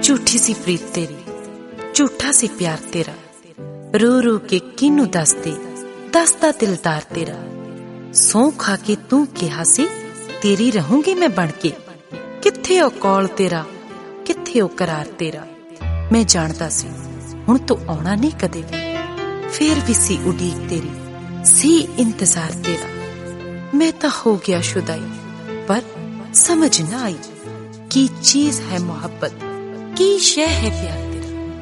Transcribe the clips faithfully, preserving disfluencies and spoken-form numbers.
झूठी सी प्रीत तेरी, झूठा सी प्यार तेरा, रो रो के किनू दसदे दसदा दिलदार तेरा। सौ खा के तू कहा सी तेरी रहूंगी मैं बन के, किथे ओ कौल तेरा किथे ओ करार तेरा। मैं जानदा सी हुण तू आउणा नहीं कदे भी, फिर भी सी उडीक तेरी, सी इंतजार तेरा। मैं तो हो गया शुदाई, पर समझ ना आई की चीज है मोहब्बत, की शय है प्यार तेरा।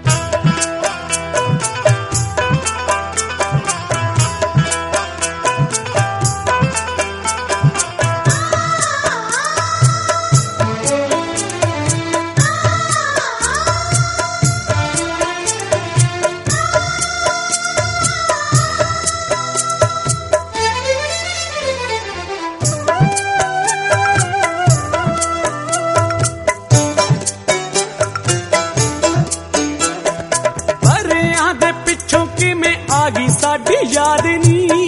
आगी साडी याद नी,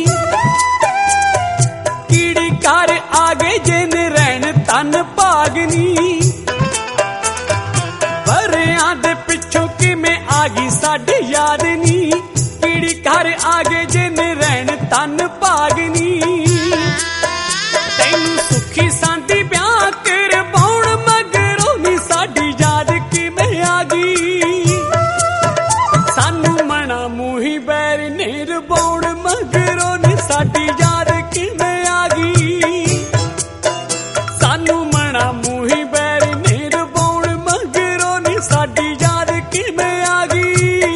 कीड़ी कार आगे जिन रैन तन भागनी। बरियां दे पिछों किवें आगी साडी याद नी, कीड़ी कार आगे जिन रैन तन भागनी। तैनू सुखी सांदी ब्याह कर पाउण मगरों नी साडी याद किवें आ गई। सानू मना मूही बैर नेर बौड़ मगरों ने साडी याद किवें आ गई। सानू मना मूही बैर नेर बौड़ मगरों ने साडी याद किवें आ गई।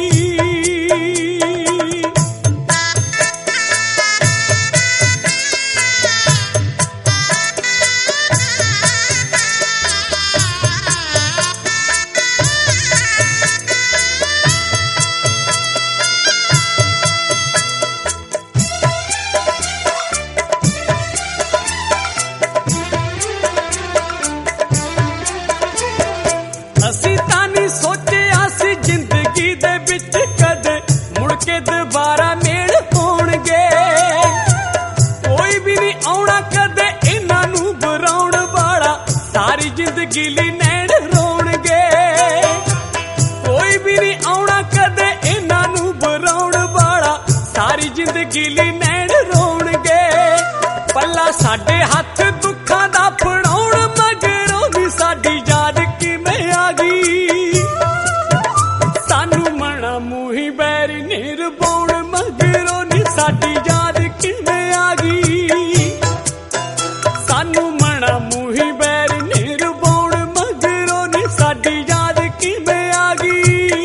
असी तानी सोचिया सी जिंदगी दे विच कदे मुड़ के दोबारा मेल होणगे। कोई भी नहीं आउणा कदे इन्हां नूं बुराउण वाला, सारी जिंदगी लई नैण रोणगे। कोई भी नहीं आउणा कदे इन्हां नूं बुराउण वाला, सारी जिंदगी लई नैण रोणगे। पल्ला साडे हत्थ दुखां दा फड़ाउण मगरों दी साडी याद किवें आ गई। सानू मना मूही बैर नेर बौड़ मगरों नी साडी याद किवें आ गई। सानू मना मूही बैर नेर बौड़ मगरों नी साडी याद किवें आ गई।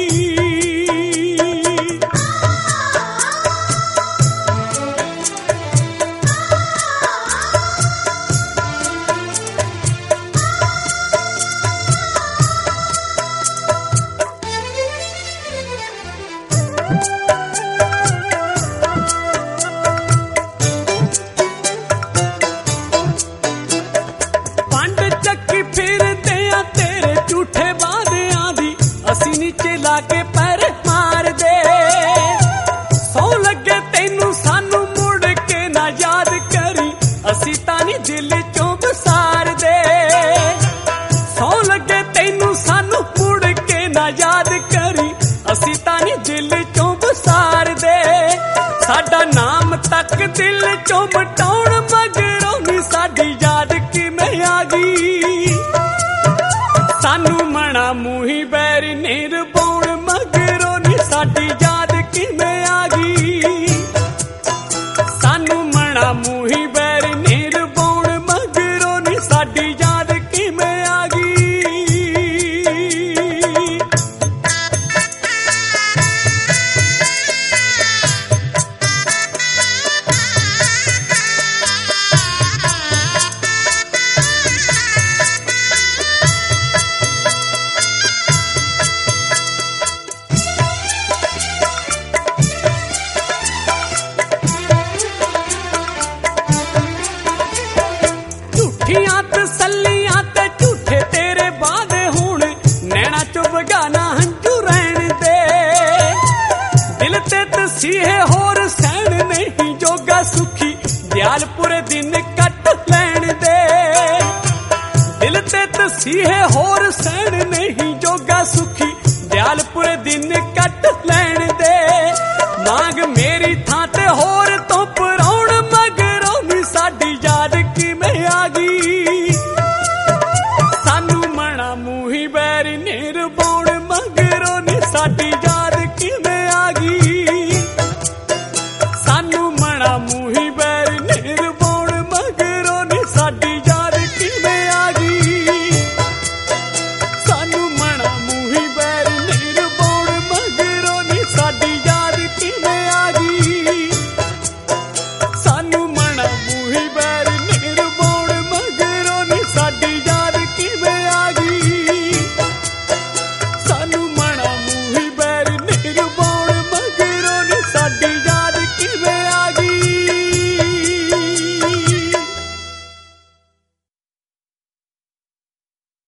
पंड चक्की फिरदे आ तेरे झूठे वादियां दी, असी नीचे लाके पैर मार दे। सौ लगे तैनू सानू मुड़ के ना याद करी, असी तानी दिल चों बसार दे। सौ लगे तैनू सानू मुड़ के ना याद करी, असी तानी दिल चों बसार दे। साडा नाम तक दिल चों मिटाउण मगरों नी साडी याद किवें आ गई। सानू मना मूही बैर नेर बौड़ मगरों नी साडी याद किवें आ गई। सानू मना मूही बैर नेर बौड़ मगरों नी साडी याद किवें आ गई। झूठियां तसल्लियां ते झूठे तेरे वादे हुण, नैना चो बगाना हंझू रहन दे। दिल ते तसीहे होर सहन नहीं जोगा सुखी, दयाल पूरे दिन कट लैण दे। दिल ते तसीहे होर सहन नहीं जोगा सुखी, दिन कट लैण दे। मांग मेरी थां ते होर तो पराउण मगरों नी साडी याद किवें आ गई। सानू मना मूही बैरी ने रबाउण मगरों नी साडी